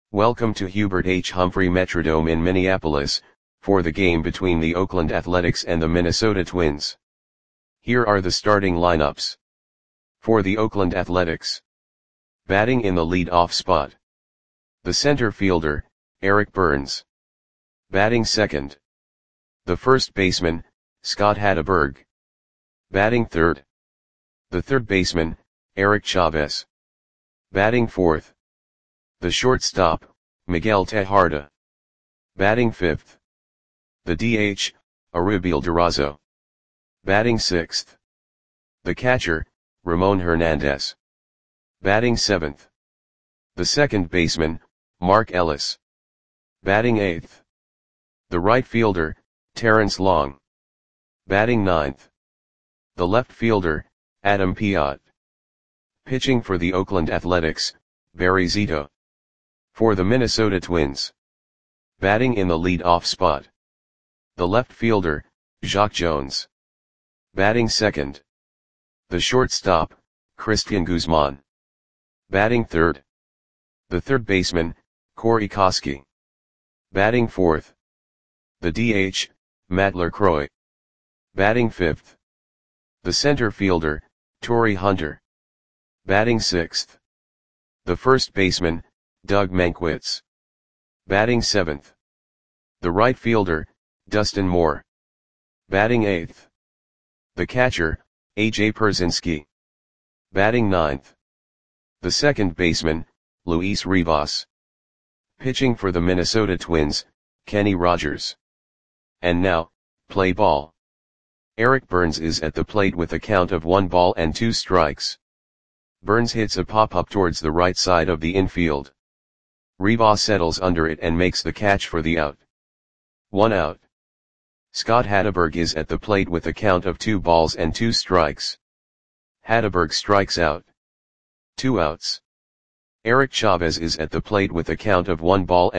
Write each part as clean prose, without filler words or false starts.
Welcome to Hubert H. Humphrey Metrodome in Minneapolis, for the game between the Oakland Athletics and the Minnesota Twins. Here are the starting lineups. For the Oakland Athletics. Batting in the lead-off spot. The center fielder, Eric Byrnes. Batting second. The first baseman, Scott Hatteberg. Batting third. The third baseman, Eric Chavez. Batting fourth. The shortstop, Miguel Tejada. Batting fifth. The DH, Arubiel Durazo. Batting sixth. The catcher, Ramon Hernandez. Batting seventh. The second baseman, Mark Ellis. Batting eighth. The right fielder, Terrence Long. Batting ninth. The left fielder, Adam Piot. Pitching for the Oakland Athletics, Barry Zito. For the Minnesota Twins. Batting in the lead-off spot. The left fielder, Jacque Jones. Batting second. The shortstop, Cristian Guzman. Batting third. The third baseman, Corey Koskie. Batting fourth. The DH, Matt LaCroix. Batting fifth. The center fielder, Torii Hunter. Batting sixth. The first baseman, Doug Mankiewicz. Batting seventh. The right fielder, Dustin Moore. Batting eighth. The catcher, A.J. Pierzynski. Batting ninth. The second baseman, Luis Rivas. Pitching for the Minnesota Twins, Kenny Rogers. And now, play ball. Eric Byrnes is at the plate with a count of 1-2. Byrnes hits a pop-up towards the right side of the infield. Rivas settles under it and makes the catch for the out. 1 out. Scott Hatteberg is at the plate with a count of 2-2. Hatteberg strikes out. 2 outs. Eric Chavez is at the plate with a count of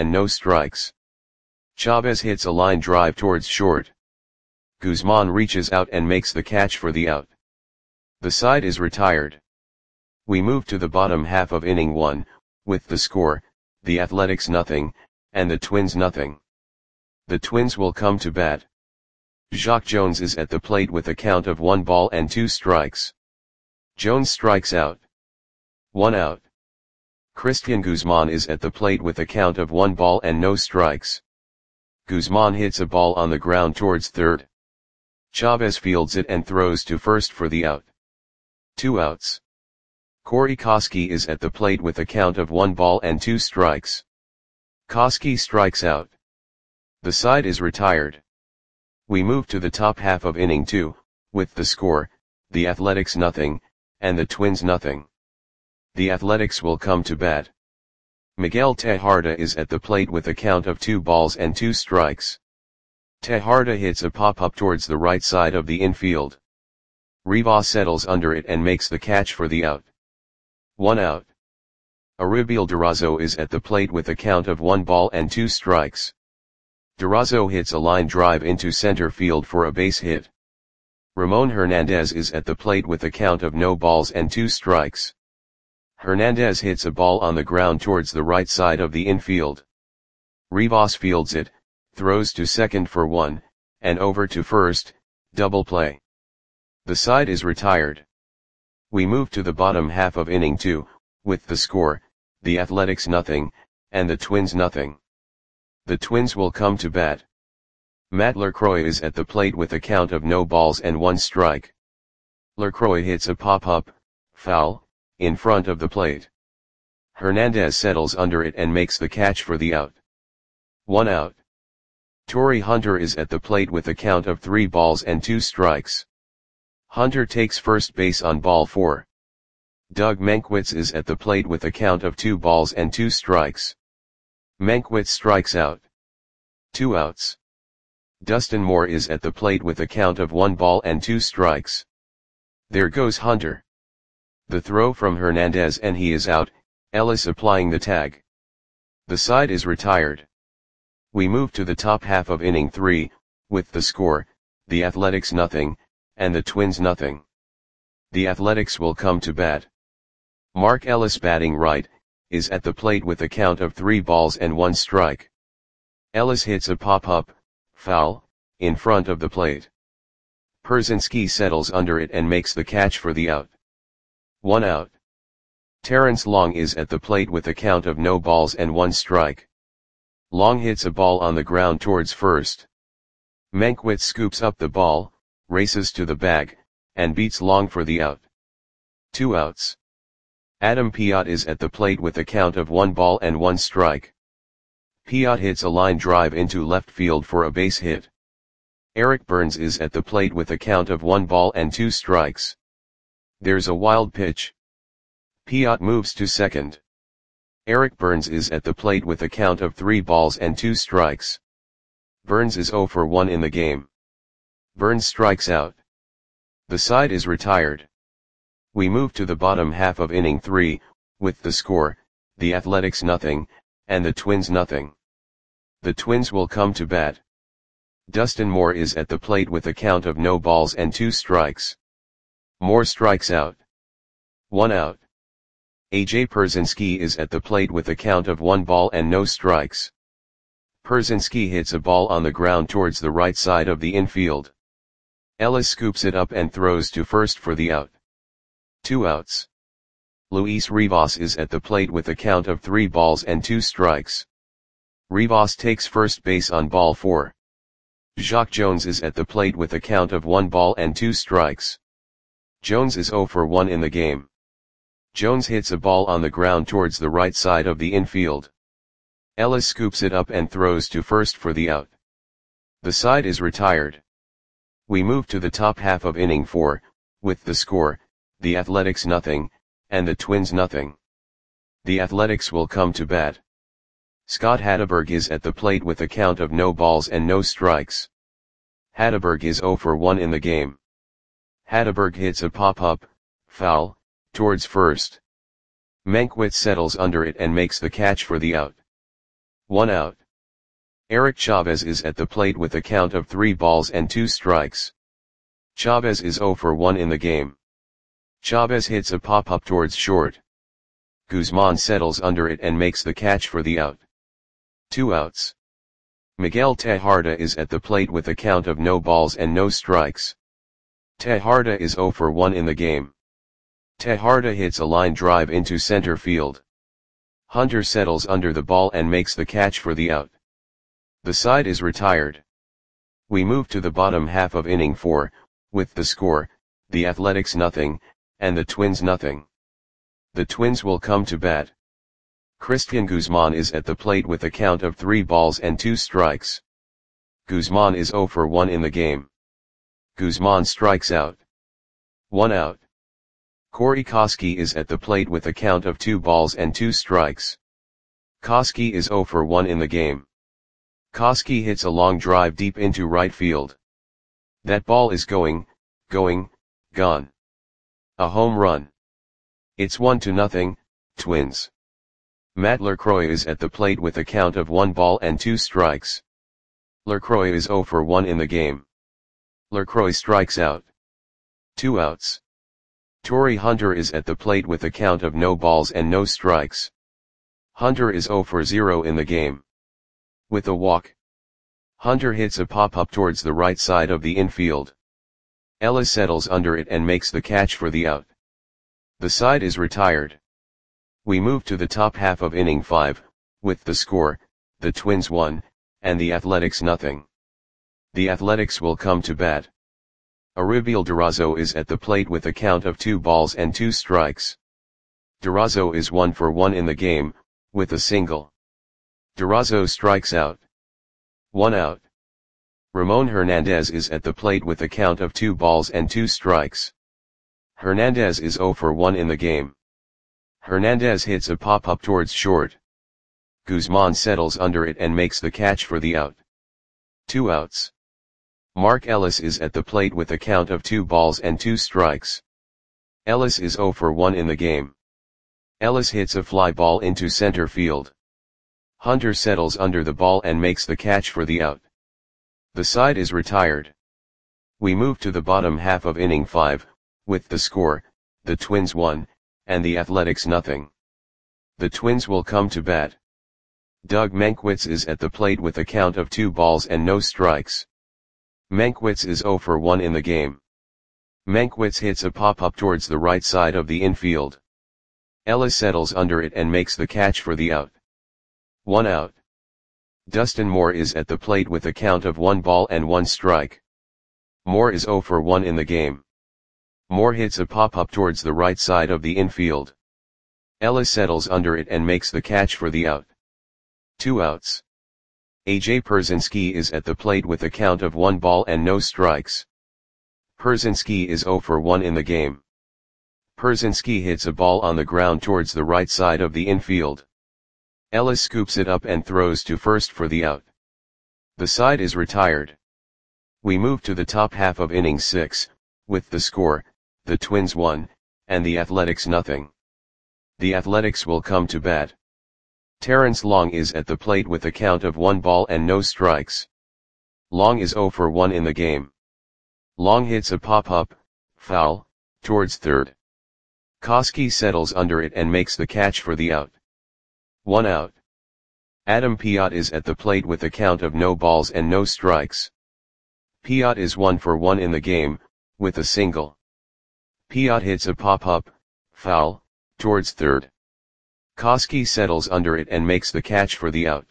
1-0. Chavez hits a line drive towards short. Guzman reaches out and makes the catch for the out. The side is retired. We move to the bottom half of inning 1, with the score, the Athletics 0, and the Twins 0. The Twins will come to bat. Jacque Jones is at the plate with a count of 1-2. Jones strikes out. 1 out. Cristian Guzman is at the plate with a count of 1-0. Guzman hits a ball on the ground towards third. Chavez fields it and throws to first for the out. 2 outs. Corey Koskie is at the plate with a count of 1-2. Koskie strikes out. The side is retired. We move to the top half of inning 2, with the score, the Athletics 0, and the Twins 0. The Athletics will come to bat. Miguel Tejada is at the plate with a count of 2-2. Tejada hits a pop-up towards the right side of the infield. Rivas settles under it and makes the catch for the out. 1 out. Arubiel Durazo is at the plate with a count of 1-2. Durazo hits a line drive into center field for a base hit. Ramon Hernandez is at the plate with a count of 0-2. Hernandez hits a ball on the ground towards the right side of the infield. Rivas fields it, throws to second for 1, and over to first, double play. The side is retired. We move to the bottom half of inning 2, with the score, the Athletics 0, and the Twins 0. The Twins will come to bat. Matt LaCroix is at the plate with a count of 0-1. LaCroix hits a pop-up, foul, in front of the plate. Hernandez settles under it and makes the catch for the out. 1 out. Torii Hunter is at the plate with a count of 3-2. Hunter takes first base on ball 4. Doug Mankiewicz is at the plate with a count of 2-2. Mankiewicz strikes out. 2 outs. Dustin Moore is at the plate with a count of 1-2. There goes Hunter. The throw from Hernandez and he is out, Ellis applying the tag. The side is retired. We move to the top half of inning 3, with the score, the Athletics 0, and the Twins 0. The Athletics will come to bat. Mark Ellis batting right, is at the plate with a count of 3 balls and 1 strike. Ellis hits a pop-up, foul, in front of the plate. Pierzynski settles under it and makes the catch for the out. 1 out. Terrence Long is at the plate with a count of no balls and 1 strike. Long hits a ball on the ground towards first. Mankiewicz scoops up the ball, races to the bag, and beats Long for the out. 2 outs. Adam Piot is at the plate with a count of 1 ball and 1 strike. Piot hits a line drive into left field for a base hit. Eric Burns is at the plate with a count of 1 ball and 2 strikes. There's a wild pitch. Piot moves to second. Eric Burns is at the plate with a count of 3 balls and 2 strikes. Burns is 0 for 1 in the game. Burns strikes out. The side is retired. We move to the bottom half of inning 3, with the score, the Athletics nothing, and the Twins nothing. The Twins will come to bat. Dustin Moore is at the plate with a count of no balls and 2 strikes. Moore strikes out. 1 out. AJ Pierzynski is at the plate with a count of 1 ball and no strikes. Pierzynski hits a ball on the ground towards the right side of the infield. Ellis scoops it up and throws to first for the out. 2 outs. Luis Rivas is at the plate with a count of 3 balls and 2 strikes. Rivas takes first base on ball 4. Jacque Jones is at the plate with a count of 1 ball and 2 strikes. Jones is 0 for 1 in the game. Jones hits a ball on the ground towards the right side of the infield. Ellis scoops it up and throws to first for the out. The side is retired. We move to the top half of inning 4, with the score, the Athletics nothing, and the Twins nothing. The Athletics will come to bat. Scott Hatteberg is at the plate with a count of no balls and no strikes. Hatteberg is 0 for 1 in the game. Hatteberg hits a pop-up, foul, towards first. Mankiewicz settles under it and makes the catch for the out. 1 out. Eric Chavez is at the plate with a count of 3 balls and 2 strikes. Chavez is 0 for 1 in the game. Chavez hits a pop-up towards short. Guzman settles under it and makes the catch for the out. 2 outs. Miguel Tejada is at the plate with a count of no balls and no strikes. Tejada is 0 for 1 in the game. Tejada hits a line drive into center field. Hunter settles under the ball and makes the catch for the out. The side is retired. We move to the bottom half of inning 4, with the score, the Athletics nothing, and the Twins nothing. The Twins will come to bat. Christian Guzman is at the plate with a count of 3 balls and 2 strikes. Guzman is 0 for 1 in the game. Guzman strikes out. 1 out. Corey Koskie is at the plate with a count of 2 balls and 2 strikes. Koskie is 0 for 1 in the game. Koskie hits a long drive deep into right field. That ball is gone. A home run. It's 1-0, Twins. Matt LaCroix is at the plate with a count of 1 ball and 2 strikes. LaCroix is 0 for 1 in the game. LaCroix strikes out. 2 outs. Torii Hunter is at the plate with a count of no balls and no strikes. Hunter is 0 for 0 in the game. With a walk. Hunter hits a pop-up towards the right side of the infield. Ellis settles under it and makes the catch for the out. The side is retired. We move to the top half of inning 5, with the score, the Twins 1, and the Athletics nothing. The Athletics will come to bat. Aribiel Durazo is at the plate with a count of 2 balls and 2 strikes. Durazo is 1 for 1 in the game, with a single. Durazo strikes out. 1 out. Ramon Hernandez is at the plate with a count of 2 balls and 2 strikes. Hernandez is 0 for 1 in the game. Hernandez hits a pop-up towards short. Guzman settles under it and makes the catch for the out. 2 outs. Mark Ellis is at the plate with a count of 2 balls and 2 strikes. Ellis is 0 for 1 in the game. Ellis hits a fly ball into center field. Hunter settles under the ball and makes the catch for the out. The side is retired. We move to the bottom half of inning 5, with the score, the Twins 1, and the Athletics nothing. The Twins will come to bat. Doug Mankiewicz is at the plate with a count of 2 balls and no strikes. Mankiewicz is 0 for 1 in the game. Mankiewicz hits a pop-up towards the right side of the infield. Ellis settles under it and makes the catch for the out. 1 out. Dustin Moore is at the plate with a count of 1 ball and 1 strike. Moore is 0 for 1 in the game. Moore hits a pop-up towards the right side of the infield. Ellis settles under it and makes the catch for the out. 2 outs. A.J. Pierzynski is at the plate with a count of 1 ball and no strikes. Pierzynski is 0 for 1 in the game. Pierzynski hits a ball on the ground towards the right side of the infield. Ellis scoops it up and throws to first for the out. The side is retired. We move to the top half of inning 6, with the score, the Twins 1, and the Athletics nothing. The Athletics will come to bat. Terrence Long is at the plate with a count of 1 ball and no strikes. Long is 0 for 1 in the game. Long hits a pop-up, foul, towards third. Koski settles under it and makes the catch for the out. 1 out. Adam Piot is at the plate with a count of no balls and no strikes. Piot is 1 for 1 in the game, with a single. Piot hits a pop-up, foul, towards third. Koski settles under it and makes the catch for the out.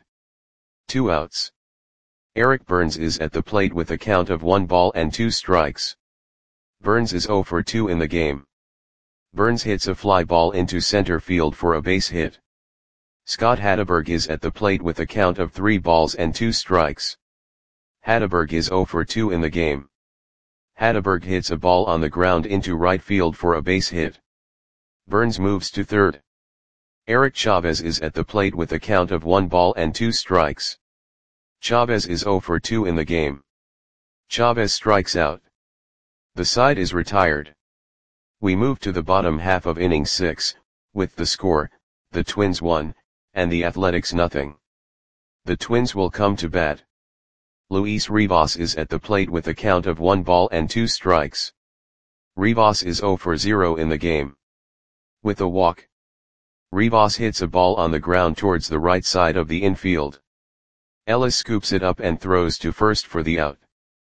2 outs. Eric Burns is at the plate with a count of 1 ball and 2 strikes. Burns is 0 for 2 in the game. Burns hits a fly ball into center field for a base hit. Scott Hatteberg is at the plate with a count of 3 balls and 2 strikes. Hatteberg is 0 for 2 in the game. Hatteberg hits a ball on the ground into right field for a base hit. Burns moves to third. Eric Chavez is at the plate with a count of 1 ball and 2 strikes. Chavez is 0 for 2 in the game. Chavez strikes out. The side is retired. We move to the bottom half of inning 6, with the score, the Twins 1, and the Athletics nothing. The Twins will come to bat. Luis Rivas is at the plate with a count of 1 ball and 2 strikes. Rivas is 0 for 0 in the game. With a walk, Rivas hits a ball on the ground towards the right side of the infield. Ellis scoops it up and throws to first for the out.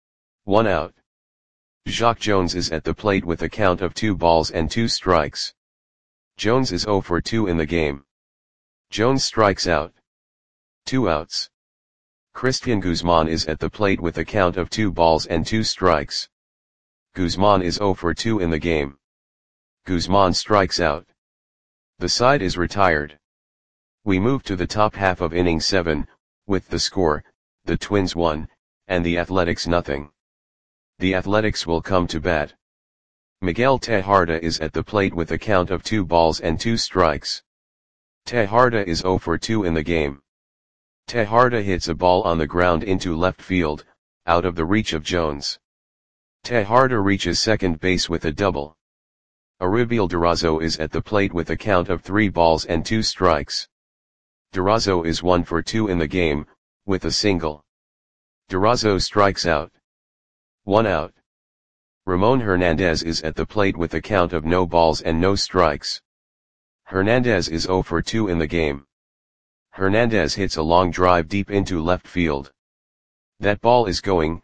1 out. Jacque Jones is at the plate with a count of 2 balls and 2 strikes. Jones is 0 for 2 in the game. Jones strikes out. 2 outs. Christian Guzman is at the plate with a count of 2 balls and 2 strikes. Guzman is 0 for 2 in the game. Guzman strikes out. The side is retired. We move to the top half of inning 7, with the score, the Twins 1, and the Athletics nothing. The Athletics will come to bat. Miguel Tejada is at the plate with a count of 2 balls and 2 strikes. Tejada is 0 for 2 in the game. Tejada hits a ball on the ground into left field, out of the reach of Jones. Tejada reaches second base with a double. Aribiel Durazo is at the plate with a count of 3 balls and 2 strikes. Durazo is 1 for 2 in the game, with a single. Durazo strikes out. 1 out. Ramon Hernandez is at the plate with a count of no balls and no strikes. Hernandez is 0 for 2 in the game. Hernandez hits a long drive deep into left field. That ball is gone.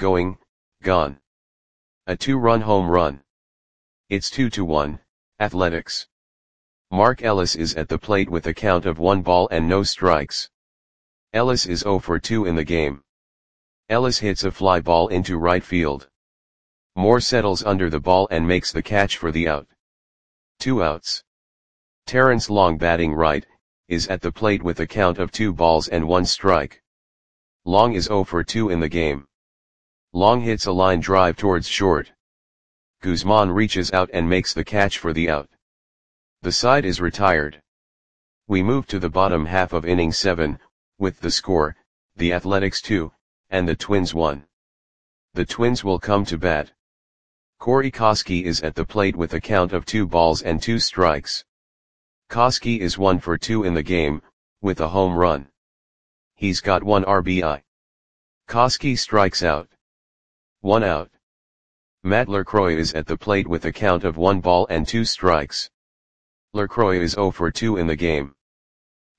A 2-run home run. It's 2-1, Athletics. Mark Ellis is at the plate with a count of 1 ball and no strikes. Ellis is 0 for 2 in the game. Ellis hits a fly ball into right field. Moore settles under the ball and makes the catch for the out. 2 outs. Terrence Long, batting right, is at the plate with a count of 2 balls and 1 strike. Long is 0 for 2 in the game. Long hits a line drive towards short. Guzman reaches out and makes the catch for the out. The side is retired. We move to the bottom half of inning 7, with the score, the Athletics 2, and the Twins 1. The Twins will come to bat. Corey Koski is at the plate with a count of 2 balls and 2 strikes. Koski is 1 for 2 in the game, with a home run. He's got 1 RBI. Koski strikes out. 1 out. Matt LaCroix is at the plate with a count of 1 ball and 2 strikes. LaCroix is 0 for 2 in the game.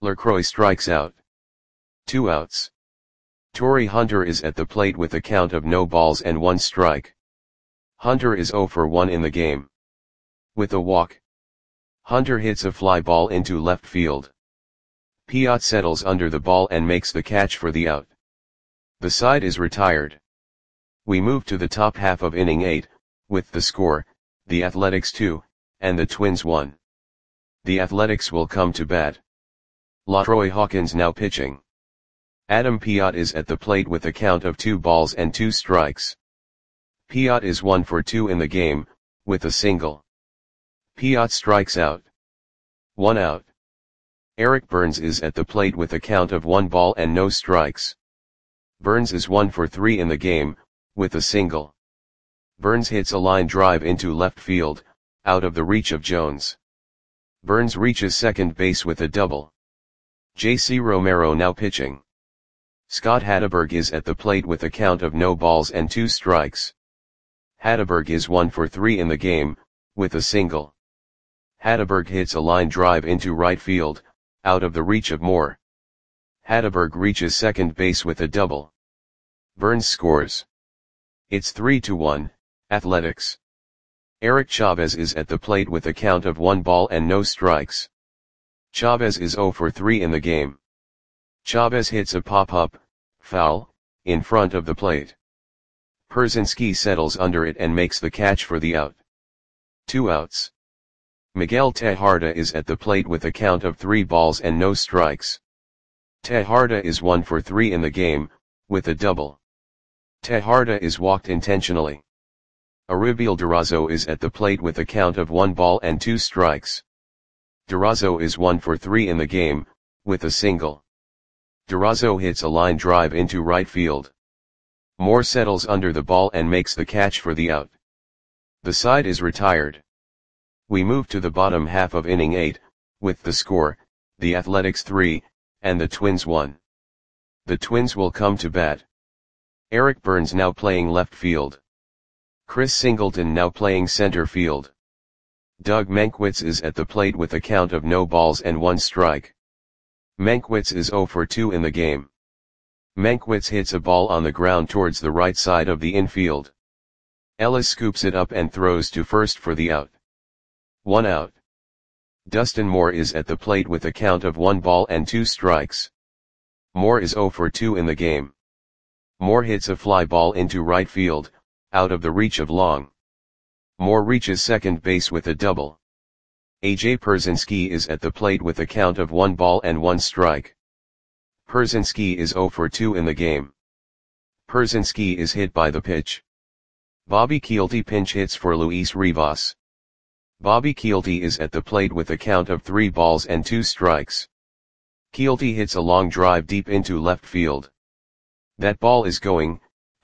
LaCroix strikes out. 2 outs. Torii Hunter is at the plate with a count of no balls and 1 strike. Hunter is 0 for 1 in the game. With a walk, Hunter hits a fly ball into left field. Piot settles under the ball and makes the catch for the out. The side is retired. We move to the top half of inning 8, with the score, the Athletics 2, and the Twins 1. The Athletics will come to bat. LaTroy Hawkins now pitching. Adam Piot is at the plate with a count of 2 balls and 2 strikes. Piot is 1 for 2 in the game, with a single. Piot strikes out. 1 out. Eric Burns is at the plate with a count of 1 ball and no strikes. Burns is 1 for 3 in the game, with a single. Burns hits a line drive into left field, out of the reach of Jones. Burns reaches second base with a double. J.C. Romero now pitching. Scott Hatteberg is at the plate with a count of no balls and 2 strikes. Hatteberg is 1 for 3 in the game, with a single. Hatteberg hits a line drive into right field, out of the reach of Moore. Hatteberg reaches second base with a double. Burns scores. It's 3-1, Athletics. Eric Chavez is at the plate with a count of 1 ball and no strikes. Chavez is 0 for 3 in the game. Chavez hits a pop-up, foul, in front of the plate. Pierzynski settles under it and makes the catch for the out. 2 outs. Miguel Tejada is at the plate with a count of 3 balls and no strikes. Tejada is 1 for 3 in the game, with a double. Tejada is walked intentionally. Aribiel Durazo is at the plate with a count of 1 ball and 2 strikes. Durazo is 1 for 3 in the game, with a single. Durazo hits a line drive into right field. Moore settles under the ball and makes the catch for the out. The side is retired. We move to the bottom half of inning 8, with the score, the Athletics 3, and the Twins 1. The Twins will come to bat. Eric Burns now playing left field. Chris Singleton now playing center field. Doug Mankiewicz is at the plate with a count of no balls and 1 strike. Mankiewicz is 0 for 2 in the game. Mankiewicz hits a ball on the ground towards the right side of the infield. Ellis scoops it up and throws to first for the out. 1 out. Dustin Moore is at the plate with a count of 1 ball and 2 strikes. Moore is 0 for 2 in the game. Moore hits a fly ball into right field, out of the reach of Long. Moore reaches second base with a double. A.J. Pierzynski is at the plate with a count of 1 ball and 1 strike. Pierzynski is 0 for 2 in the game. Pierzynski is hit by the pitch. Bobby Kielty pinch hits for Luis Rivas. Bobby Kielty is at the plate with a count of 3 balls and 2 strikes. Kielty hits a long drive deep into left field. That ball is gone.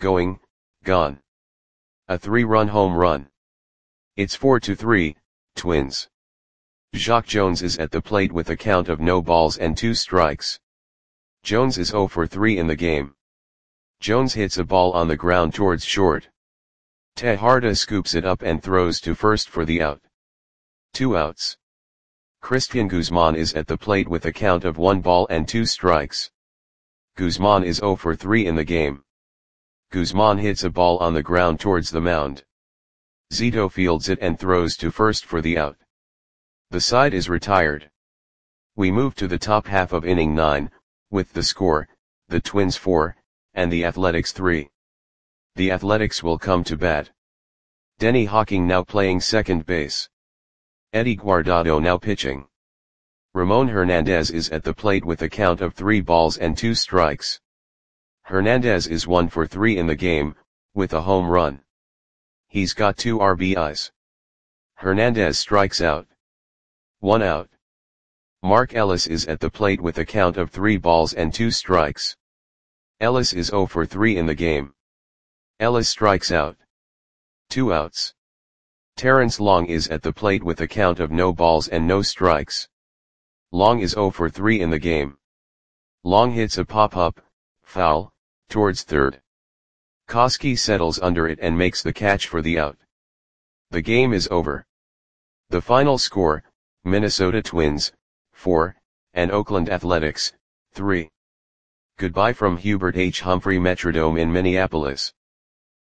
A 3-run home run. It's 4-3, Twins. Jacque Jones is at the plate with a count of no balls and 2 strikes. Jones is 0 for 3 in the game. Jones hits a ball on the ground towards short. Tejada scoops it up and throws to first for the out. 2 outs. Christian Guzman is at the plate with a count of 1 ball and 2 strikes. Guzman is 0 for 3 in the game. Guzman hits a ball on the ground towards the mound. Zito fields it and throws to first for the out. The side is retired. We move to the top half of inning 9, with the score, the Twins 4, and the Athletics 3. The Athletics will come to bat. Denny Hawking now playing second base. Eddie Guardado now pitching. Ramon Hernandez is at the plate with a count of 3 balls and 2 strikes. Hernandez is 1 for 3 in the game, with a home run. He's got 2 RBIs. Hernandez strikes out. 1 out. Mark Ellis is at the plate with a count of 3 balls and 2 strikes. Ellis is 0 for 3 in the game. Ellis strikes out. 2 outs. Terrence Long is at the plate with a count of no balls and no strikes. Long is 0 for 3 in the game. Long hits a pop-up, foul, towards third. Koski settles under it and makes the catch for the out. The game is over. The final score, Minnesota Twins, 4, and Oakland Athletics, 3. Goodbye from Hubert H. Humphrey Metrodome in Minneapolis.